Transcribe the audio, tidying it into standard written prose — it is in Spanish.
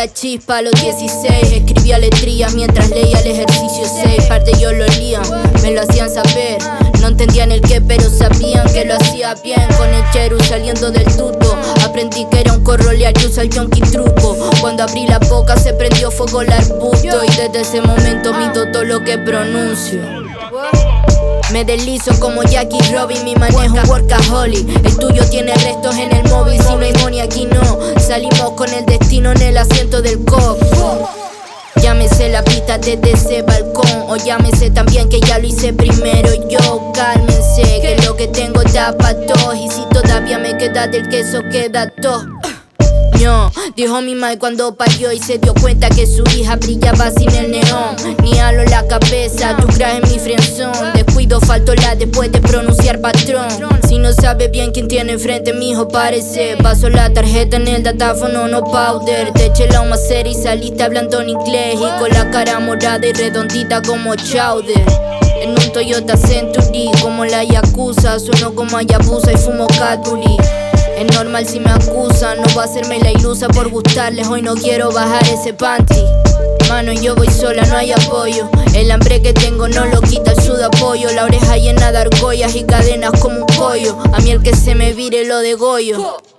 la chispa a los 16. Escribía letrillas mientras leía el ejercicio 6. Parte yo lo lían, me lo hacían saber. No entendían el qué, pero sabían que lo hacía bien. Con el cheru saliendo del tuto, aprendí que era un corrolear y usa el yonki truco. Cuando abrí la boca se prendió fuego el arbusto. Y desde ese momento mito todo lo que pronuncio. Me deslizo como Jackie Robin, mi manejo un workaholic. El tuyo tiene restos en el móvil, si no hay money aquí no. Salimos con el destino en el asiento del cop. Llámese la pista desde ese balcón, o llámese también que ya lo hice primero yo. Cálmense, que lo que tengo da pa' todos. Y si todavía me queda del queso, queda todo. No, dijo mi madre cuando parió y se dio cuenta que su hija brillaba sin el neón. Ni halo en la cabeza, tu crash en mi friendzone. Descuido, faltó la después de pronunciar patrón. Si no sabe bien quién tiene enfrente, mijo, parece. Paso la tarjeta en el datáfono, no powder. Te eché la macera y saliste hablando en inglés. Y con la cara morada y redondita como chowder. En un Toyota Century, como la Yakuza. Sueno como Hayabusa y fumo Cadbury. Es normal si me acusan, no va a hacerme la ilusa por gustarles. Hoy no quiero bajar ese panty. Mano, yo voy sola, no hay apoyo. El hambre que tengo no lo quita el sudapoyo. La oreja llena de argollas y cadenas como un pollo. A mí el que se me vire lo degollo.